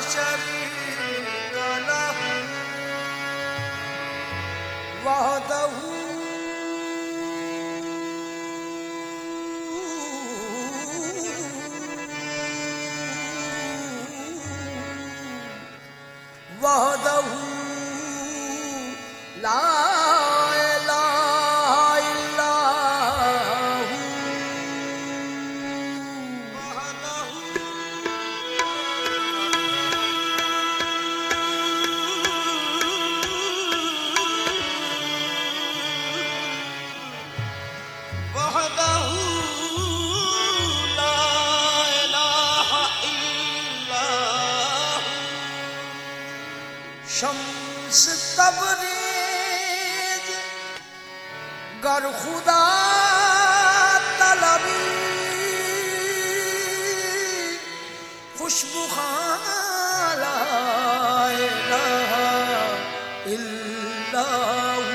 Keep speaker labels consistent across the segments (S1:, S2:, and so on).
S1: शरीक लहू वहदहू वहदहू ला इलाहा इल्लहू
S2: वहदहू ला इलाहा इल्लल्लाहु
S1: शम्स तबरीज गर खुदा तलबी खुशबू खां ला इलाहा इल्लहू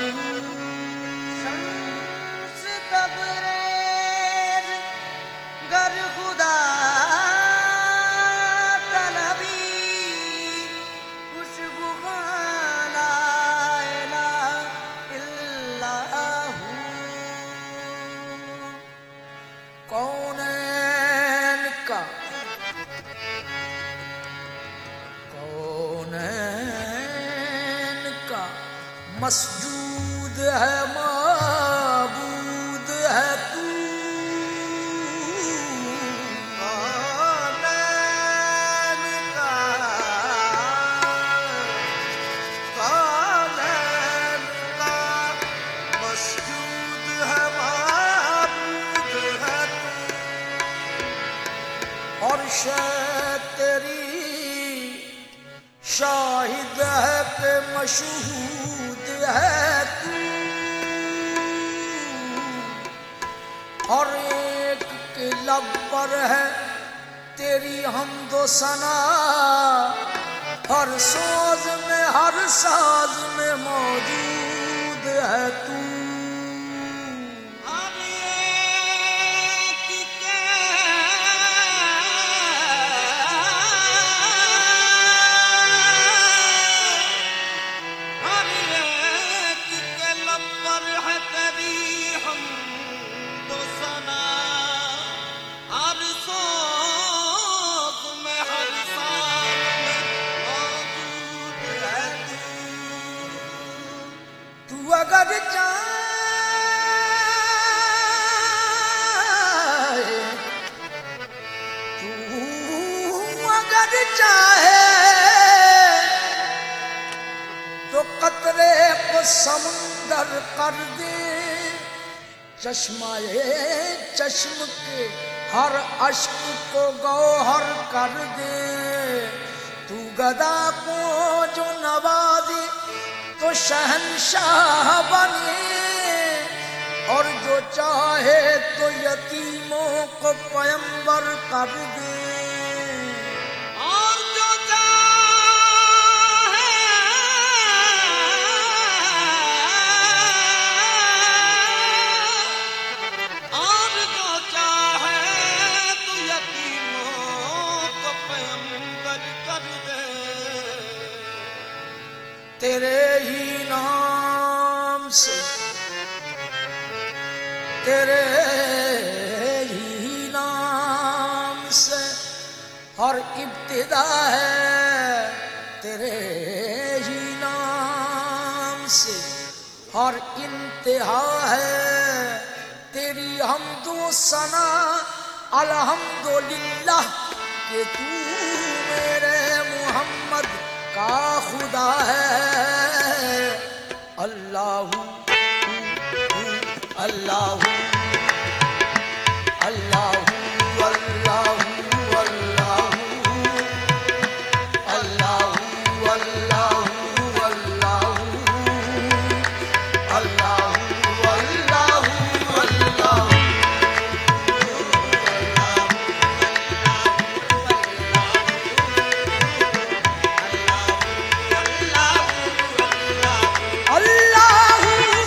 S2: शम्स तबरेज गर खुदा तलबी खुशबू ला इलाहा इल्लल्लाहु
S1: कौनैन का मसजूद है माबूद है तू
S2: कौनैन का मसजूद है माबूद है तू
S1: और शे तेरी शाहिद है कि मशहूद है तू और एक के लब पर है तेरी हमदो सना हर सोज में हर साज में मौजूद है तू तू अगर चाहे तो कतरे को समुंदर कर दे चश्माए चश्म के हर अश्क को गौहर कर दे तू गदा को जो नवाजे तो शहंशाह बने और जो चाहे तो यतीमों को पैगंबर कर दे
S2: और जो चाहे तो यतीमों को पैगंबर कर दे
S1: तेरे ही नाम से तेरे ही नाम से हर इब्तिदा है तेरे ही नाम से हर इंतहा है तेरी हमदो सना अल्हम्दुलिल्लाह कि तू मेरे मोहम्मद का खुदा है Allahu Allahu Allahu Allahu Allahu Allahu Allahu Allahu Allahu Allahu Allahu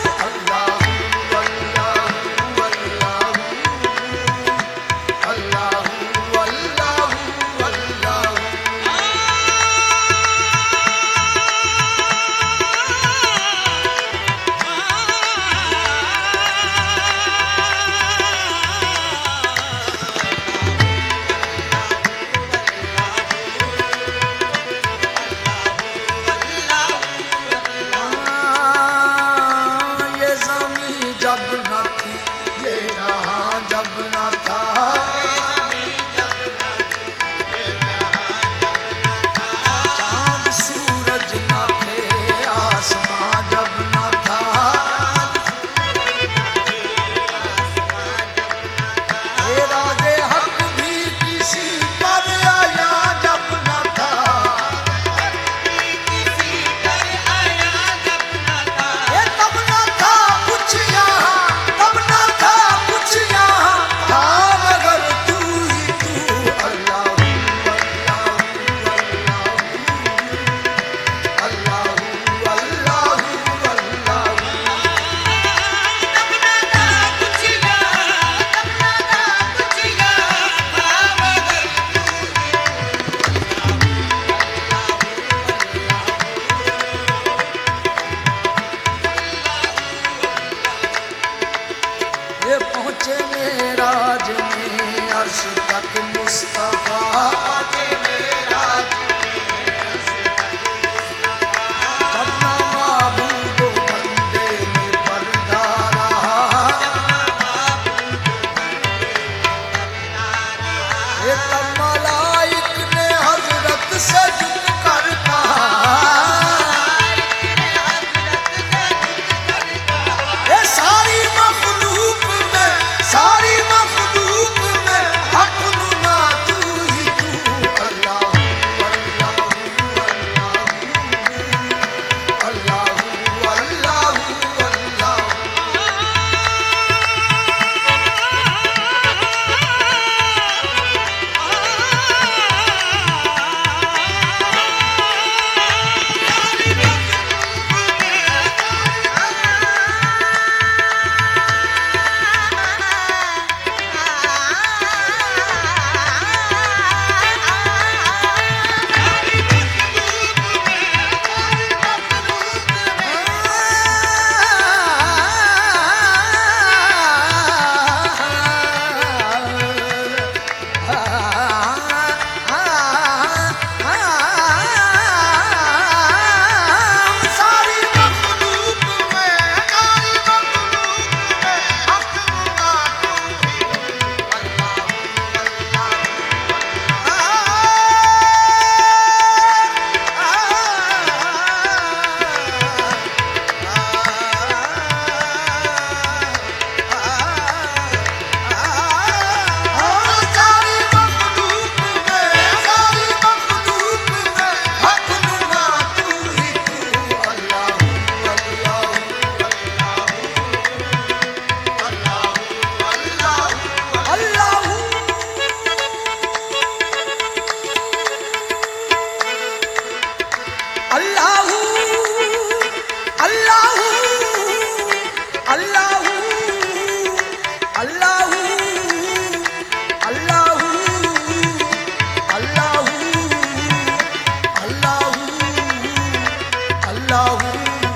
S2: Allahu Allahu Allahu Allahu Allahu Allahu Allahu Allahu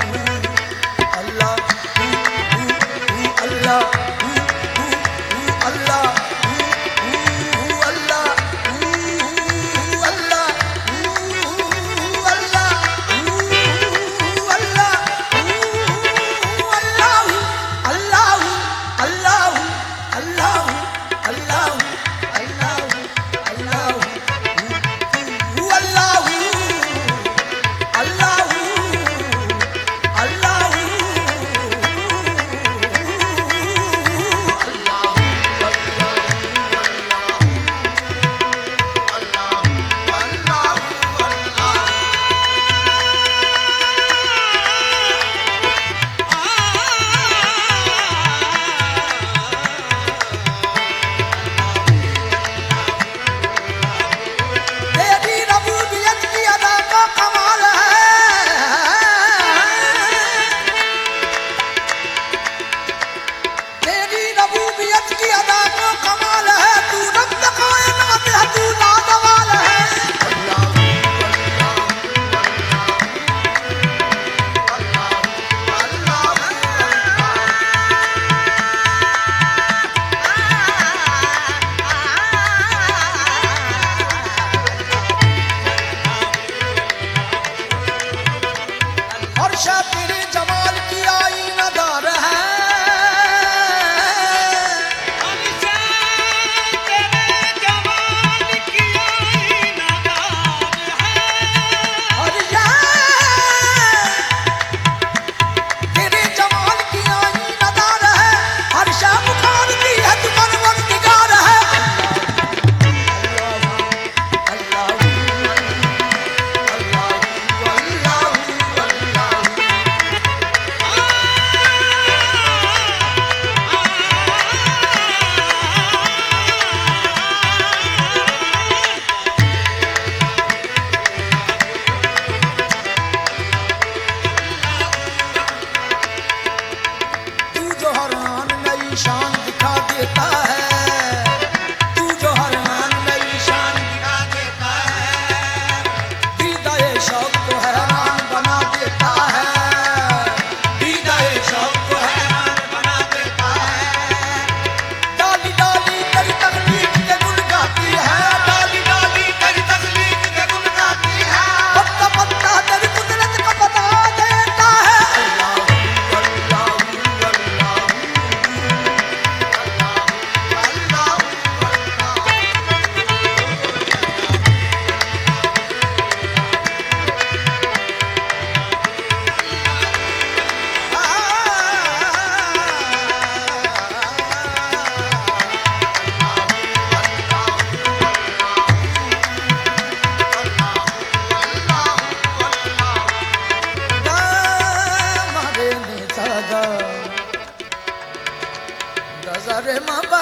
S1: Sare ma pa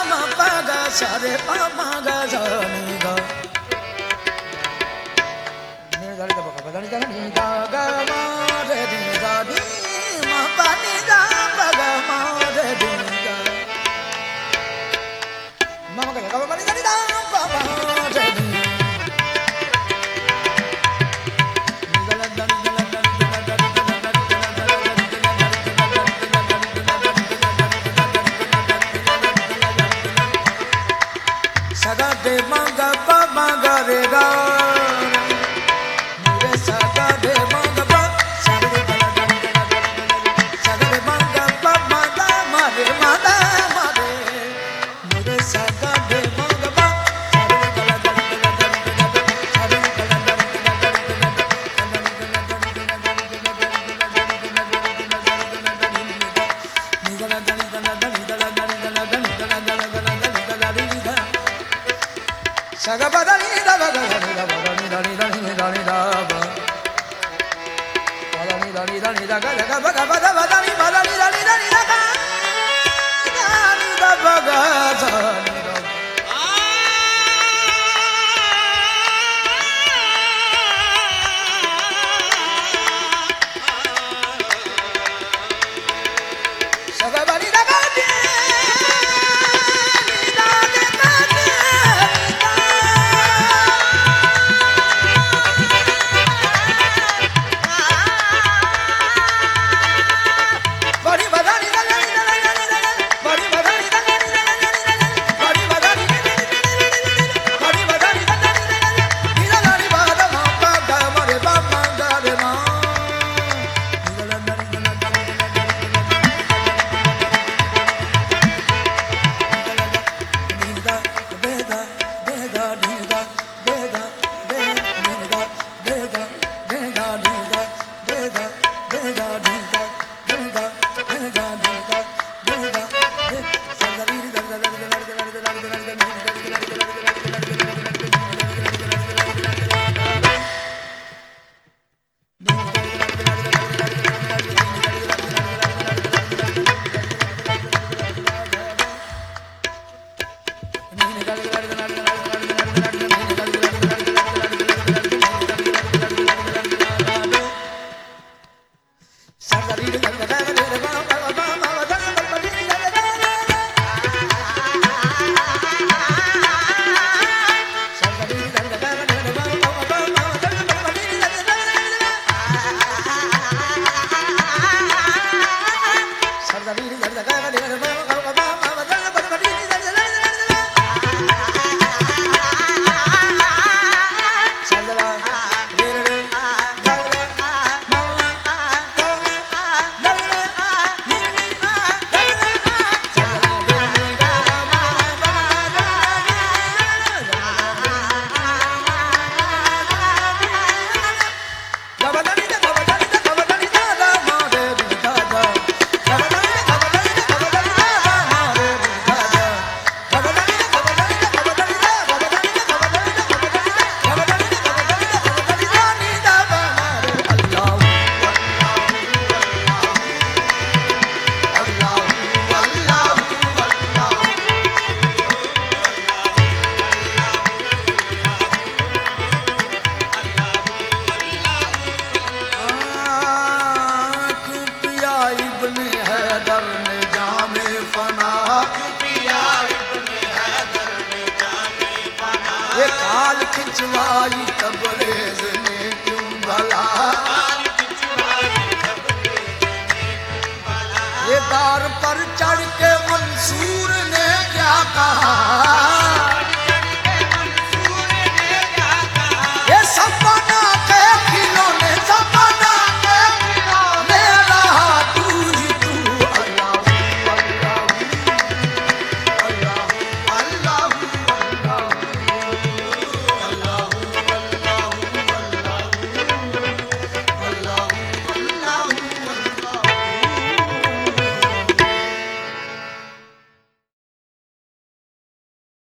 S1: ga sare pa ma ga sa ni ga ni ga ga pa ga ni ga ga ma re ni ga ni ma pa ni ga pa ga ma re ni ga ma ga ga pa ni ga ni ga pa pa re ni Saga de manga pa manga re ga mere saga de manga pa saga de manga pa manga mare mere saga de manga pa Saga ba da ni da ba da ni da ba da ni da ni da ni da ni da ba da ni da ni da ni da ga ga ba ga ba da ni ba da ni da ni da ni da ga ni da ba ga sa ni da खिंचवाई Tabrez